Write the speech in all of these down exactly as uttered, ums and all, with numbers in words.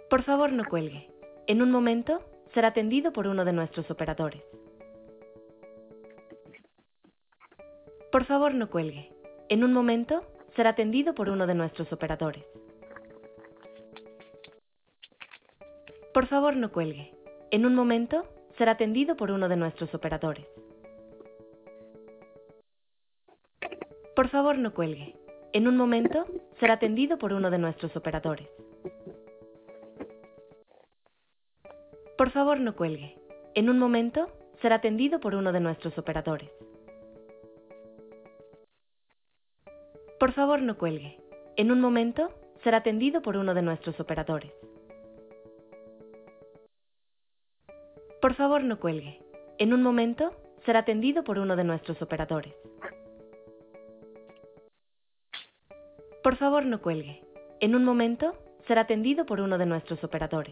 Por favor, no cuelgue. En un momento, será atendido por uno de nuestros operadores. Por favor, no cuelgue. En un momento, será atendido por uno de nuestros operadores. Por favor, no cuelgue. En un momento, será atendido por uno de nuestros operadores. Por favor, no cuelgue. En un momento, será atendido por uno de nuestros operadores. Por favor, no cuelgue. En un momento, será atendido por uno de nuestros operadores. Por favor, no cuelgue. En un momento, será atendido por uno de nuestros operadores. Por favor, no cuelgue. En un momento, será atendido por uno de nuestros operadores. Por favor, no cuelgue. En un momento, será atendido por uno de nuestros operadores.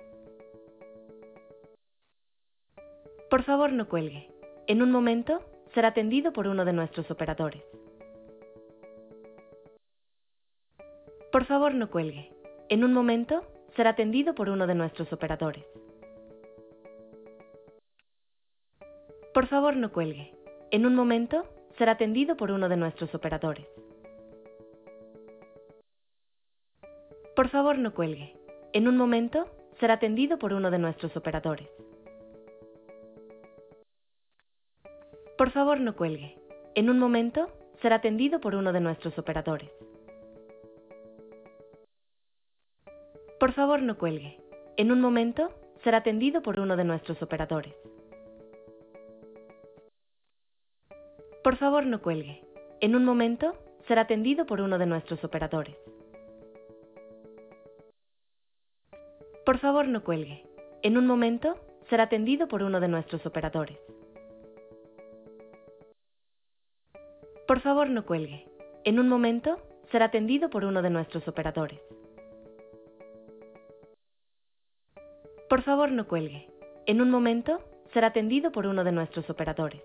Por favor, no cuelgue. En un momento, será atendido por uno de nuestros operadores. Por favor, no cuelgue. En un momento, será atendido por uno de nuestros operadores. Por favor, no cuelgue. En un momento, será atendido por uno de nuestros operadores. Por favor, no cuelgue. En un momento, será atendido por uno de nuestros operadores. Por favor, no cuelgue. En un momento, será atendido por uno de nuestros operadores. Por favor, no cuelgue. En un momento, será atendido por uno de nuestros operadores. Por favor, no cuelgue. En un momento, será atendido por uno de nuestros operadores. Por favor, no cuelgue. En un momento, será atendido por uno de nuestros operadores. Por favor, no cuelgue. En un momento, será atendido por uno de nuestros operadores. Por favor, no cuelgue. En un momento, será atendido por uno de nuestros operadores.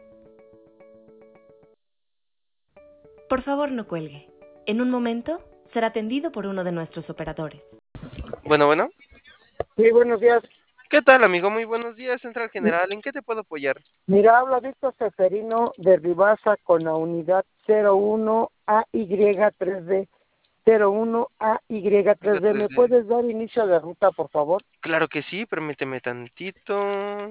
Por favor, no cuelgue. En un momento, será atendido por uno de nuestros operadores. Bueno, bueno. Sí, buenos días. ¿Qué tal, amigo? Muy buenos días, Central General. ¿En qué te puedo apoyar? Mira, habla Víctor Seferino de Ribasa con la unidad cero uno A Y tres D. cero uno A Y tres D. ¿Me puedes dar inicio de ruta, por favor? Claro que sí, permíteme tantito.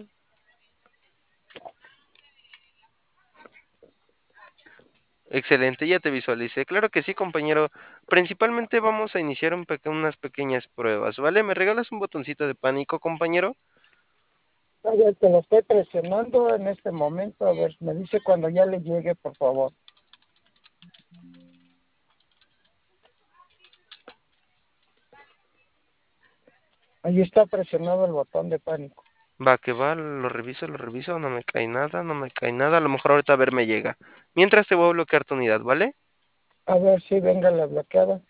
Excelente, ya te visualicé. Claro que sí, compañero. Principalmente vamos a iniciar un peque unas pequeñas pruebas, ¿vale? ¿Me regalas un botoncito de pánico, compañero? A ver, te lo estoy presionando en este momento. A ver, me dice cuando ya le llegue, por favor. Ahí está presionado el botón de pánico. Va, que va, lo reviso, lo reviso, no me cae nada, no me cae nada. A lo mejor ahorita a ver me llega. Mientras te voy a bloquear tu unidad, ¿vale? A ver si venga la bloqueada.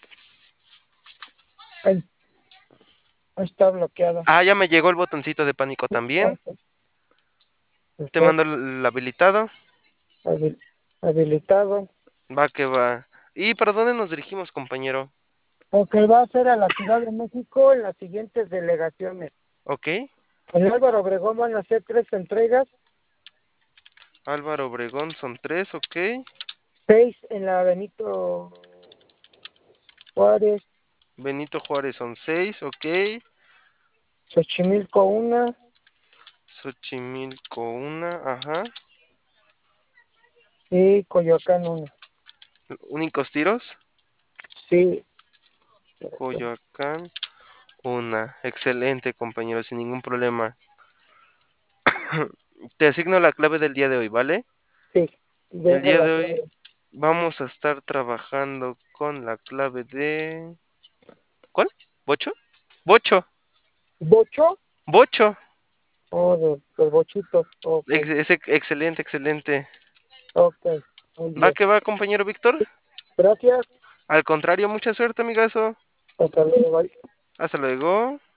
Ahí. Ahí está bloqueada. Ah, ya me llegó el botoncito de pánico también. Te mando el habilitado. Habil habilitado. Va, que va. ¿Y para dónde nos dirigimos, compañero? Ok, va a ser a la Ciudad de México en las siguientes delegaciones. Ok. En Álvaro Obregón van a hacer tres entregas. Álvaro Obregón son tres, ok. Seis en la Benito Juárez. Benito Juárez son seis, ok. Xochimilco una. Xochimilco una, ajá. Y Coyoacán una. ¿Únicos tiros? Sí. Coyoacán una. Excelente, compañero, sin ningún problema. Te asigno la clave del día de hoy, ¿vale? Sí. El día de hoy vamos a estar trabajando con la clave de... ¿Cuál? ¿Bocho? ¡Bocho! ¿Bocho? ¡Bocho! Oh, de, de bochitos. Okay. Ex es excelente, excelente. Ok. ¿Va que va, compañero Víctor? Gracias. Al contrario, mucha suerte, amigazo. Hasta luego, bye. Hasta luego.